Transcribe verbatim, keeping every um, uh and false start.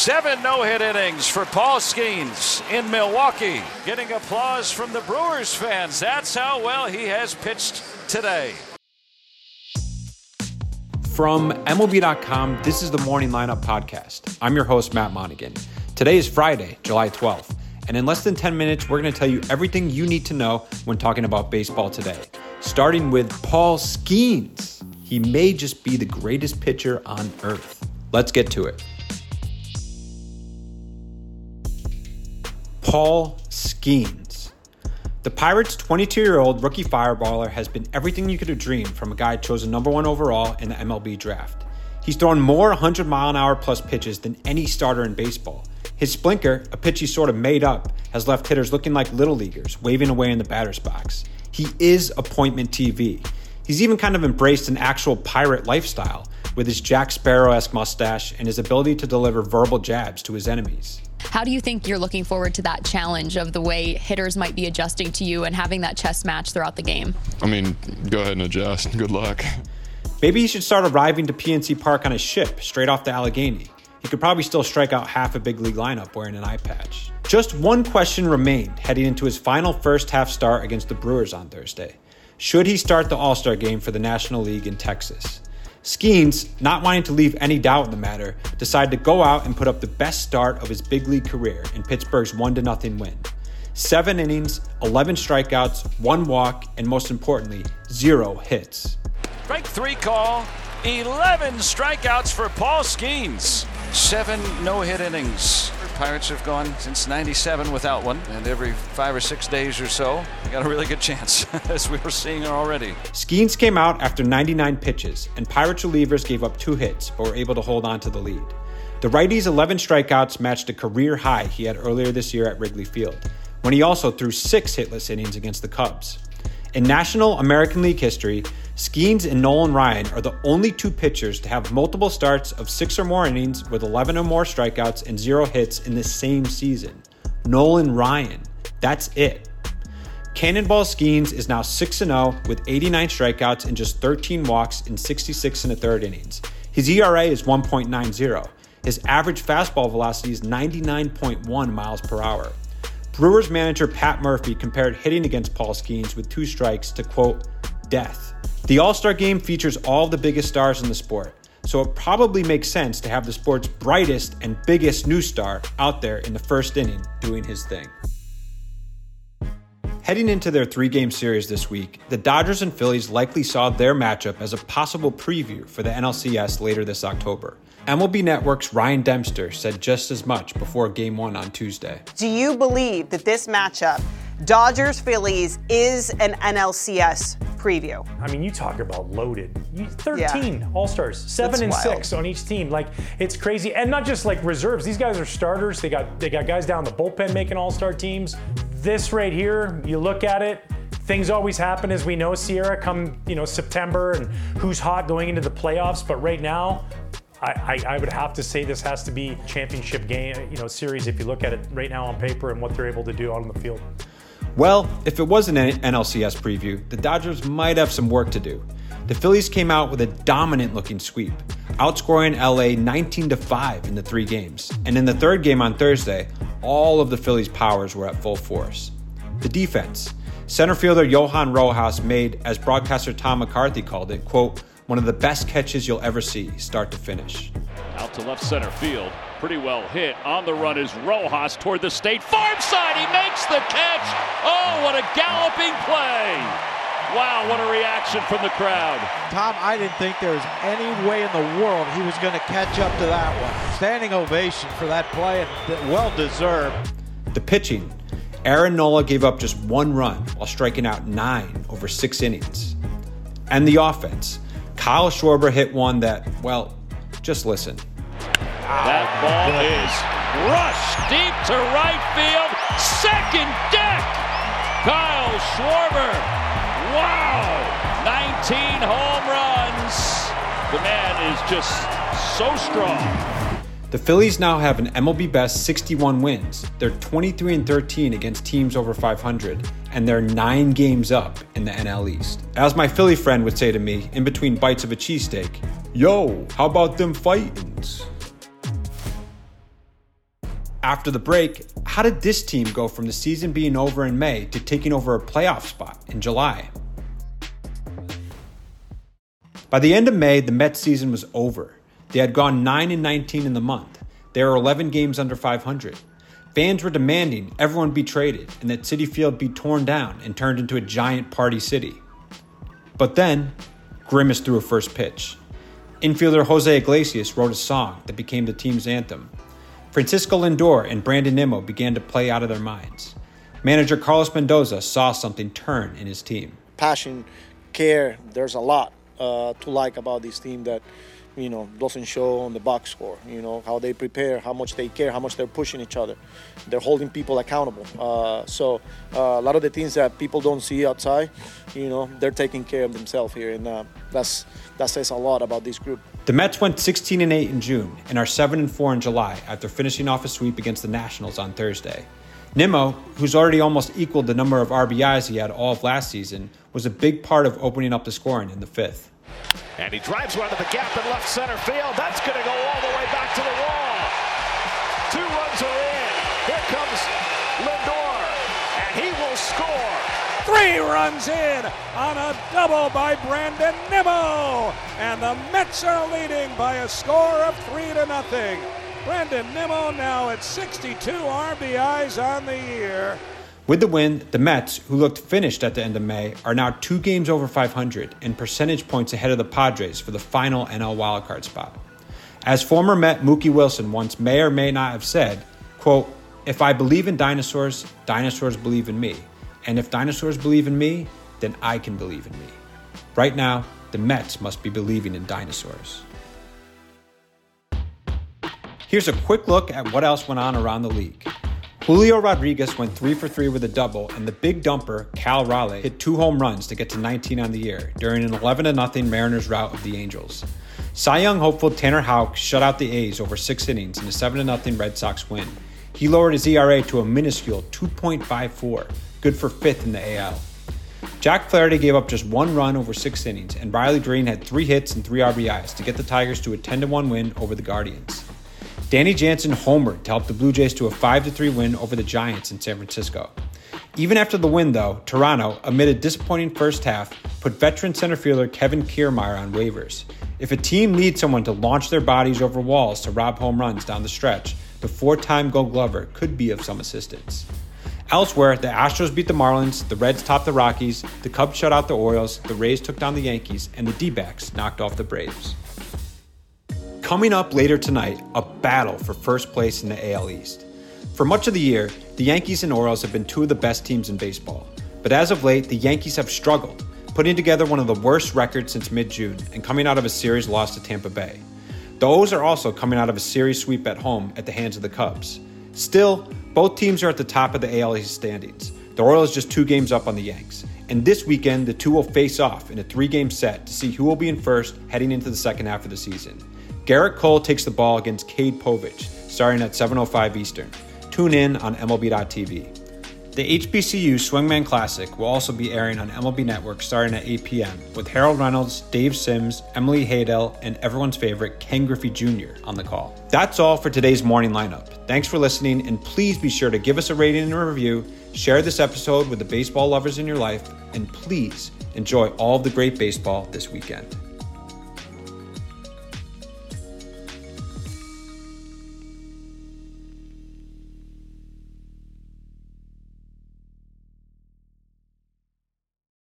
Seven no-hit innings for Paul Skeens in Milwaukee. Getting applause from the Brewers fans. That's how well he has pitched today. From M L B dot com, this is the Morning Lineup Podcast. I'm your host, Matt Monaghan. Today is Friday, July twelfth, and in less than ten minutes, we're going to tell you everything you need to know when talking about baseball today. Starting with Paul Skeens. He may just be the greatest pitcher on earth. Let's get to it. Paul Skeens. The Pirates' twenty-two-year-old rookie fireballer has been everything you could have dreamed from a guy chosen number one overall in the M L B draft. He's thrown more one hundred mile an hour plus pitches than any starter in baseball. His splinter, a pitch he sort of made up, has left hitters looking like little leaguers, waving away in the batter's box. He is appointment T V. He's even kind of embraced an actual pirate lifestyle with his Jack Sparrow-esque mustache and his ability to deliver verbal jabs to his enemies. How do you think you're looking forward to that challenge of the way hitters might be adjusting to you and having that chess match throughout the game? I mean, go ahead and adjust. Good luck. Maybe he should start arriving to P N C Park on a ship straight off the Allegheny. He could probably still strike out half a big league lineup wearing an eye patch. Just one question remained heading into his final first half start against the Brewers on Thursday. Should he start the All-Star game for the National League in Texas? Skeens, not wanting to leave any doubt in the matter, decided to go out and put up the best start of his big league career in Pittsburgh's one to nothing win. Seven innings, eleven strikeouts, one walk, and most importantly, zero hits. Strike three call, eleven strikeouts for Paul Skeens. Seven no-hit innings. Pirates have gone since ninety-seven without one, and every five or six days or so, they got a really good chance, as we were seeing already. Skeens came out after ninety-nine pitches, and Pirates relievers gave up two hits, but were able to hold on to the lead. The righty's eleven strikeouts matched a career high he had earlier this year at Wrigley Field, when he also threw six hitless innings against the Cubs. In National American League history, Skeens and Nolan Ryan are the only two pitchers to have multiple starts of six or more innings with eleven or more strikeouts and zero hits in the same season. Nolan Ryan. That's it. Cannonball Skeens is now six and oh with eighty-nine strikeouts and just thirteen walks in sixty-six and a third innings. His E R A is one point nine oh. His average fastball velocity is ninety-nine point one miles per hour. Brewers manager Pat Murphy compared hitting against Paul Skeens with two strikes to, quote, death. The All-Star Game features all the biggest stars in the sport, so it probably makes sense to have the sport's brightest and biggest new star out there in the first inning doing his thing. Heading into their three-game series this week, the Dodgers and Phillies likely saw their matchup as a possible preview for the N L C S later this October. M L B Network's Ryan Dempster said just as much before Game one on Tuesday. Do you believe that this matchup, Dodgers-Phillies, is an N L C S preview? I mean, you talk about loaded. You, thirteen yeah. All-Stars, seven That's and wild. six on each team. Like, it's crazy. And not just like reserves. These guys are starters. They got they got guys down the bullpen making All-Star teams. This right here, you look at it, things always happen, as we know, Sierra, come, you know, September and who's hot going into the playoffs. But right now, I, I, I would have to say this has to be championship game, you know, series if you look at it right now on paper and what they're able to do out on the field. Well, if it was an N L C S preview, the Dodgers might have some work to do. The Phillies came out with a dominant-looking sweep, outscoring L A nineteen to five in the three games. And in the third game on Thursday, all of the Phillies' powers were at full force. The defense. Center fielder Johan Rojas made, as broadcaster Tom McCarthy called it, quote, one of the best catches you'll ever see, start to finish. Out to left center field. Pretty well hit. On the run is Rojas toward the State Farm side. He makes the catch. Oh, what a galloping play. Wow, what a reaction from the crowd. Tom, I didn't think there was any way in the world he was going to catch up to that one. Standing ovation for that play, and well deserved. The pitching. Aaron Nola gave up just one run while striking out nine over six innings. And the offense. Kyle Schwarber hit one that, well, just listen. That ball is rushed deep to right field. Second deck. Kyle Schwarber. Wow. nineteen home runs. The man is just so strong. The Phillies now have an M L B best sixty-one wins. They're twenty-three and thirteen against teams over five hundred, and they're nine games up in the N L East. As my Philly friend would say to me in between bites of a cheesesteak, yo, how about them fightins'? After the break, how did this team go from the season being over in May to taking over a playoff spot in July? By the end of May, the Mets season was over. They had gone nine and nineteen in the month. They were eleven games under five hundred. Fans were demanding everyone be traded and that Citi Field be torn down and turned into a giant party city. But then, Grimace threw a first pitch. Infielder Jose Iglesias wrote a song that became the team's anthem. Francisco Lindor and Brandon Nimmo began to play out of their minds. Manager Carlos Mendoza saw something turn in his team. Passion, care, there's a lot uh, to like about this team that, you know, doesn't show on the box score. You know, how they prepare, how much they care, how much they're pushing each other. They're holding people accountable. Uh, so uh, a lot of the things that people don't see outside, you know, they're taking care of themselves here. And uh, that's that says a lot about this group. The Mets went sixteen and eight in June and are seven and four in July after finishing off a sweep against the Nationals on Thursday. Nimmo, who's already almost equaled the number of R B Is he had all of last season, was a big part of opening up the scoring in the fifth. And he drives one to the gap in left center field. That's going to go all the way back to the wall. Two runs are in. Here comes Lindor, and he will score. Three runs in on a double by Brandon Nimmo. And the Mets are leading by a score of three to nothing. Brandon Nimmo now at sixty-two R B Is on the year. With the win, the Mets, who looked finished at the end of May, are now two games over five hundred and percentage points ahead of the Padres for the final N L wildcard spot. As former Met Mookie Wilson once may or may not have said, quote, "If I believe in dinosaurs, dinosaurs believe in me. And if dinosaurs believe in me, then I can believe in me." Right now, the Mets must be believing in dinosaurs. Here's a quick look at what else went on around the league. Julio Rodriguez went three for three with a double, and the big dumper, Cal Raleigh, hit two home runs to get to nineteen on the year during an eleven to nothing Mariners rout of the Angels. Cy Young hopeful Tanner Houck shut out the A's over six innings in a seven to nothing Red Sox win. He lowered his E R A to a minuscule two point five four, good for fifth in the A L. Jack Flaherty gave up just one run over six innings, and Riley Green had three hits and three R B Is to get the Tigers to a ten to one win over the Guardians. Danny Jansen homered to help the Blue Jays to a five to three win over the Giants in San Francisco. Even after the win, though, Toronto, amid a disappointing first half, put veteran center fielder Kevin Kiermaier on waivers. If a team needs someone to launch their bodies over walls to rob home runs down the stretch, the four-time Gold Glover could be of some assistance. Elsewhere, the Astros beat the Marlins, the Reds topped the Rockies, the Cubs shut out the Orioles, the Rays took down the Yankees, and the D-backs knocked off the Braves. Coming up later tonight, a battle for first place in the A L East. For much of the year, the Yankees and Orioles have been two of the best teams in baseball. But as of late, the Yankees have struggled, putting together one of the worst records since mid-June and coming out of a series loss to Tampa Bay. The O's are also coming out of a series sweep at home at the hands of the Cubs. Still, both teams are at the top of the A L East standings. The Orioles just two games up on the Yanks. And this weekend, the two will face off in a three-game set to see who will be in first heading into the second half of the season. Garrett Cole takes the ball against Cade Povich, starting at seven oh five Eastern. Tune in on M L B dot T V. The H B C U Swingman Classic will also be airing on M L B Network starting at eight p.m. with Harold Reynolds, Dave Sims, Emily Haydel, and everyone's favorite Ken Griffey Junior on the call. That's all for today's morning lineup. Thanks for listening, and please be sure to give us a rating and a review, share this episode with the baseball lovers in your life, and please enjoy all of the great baseball this weekend.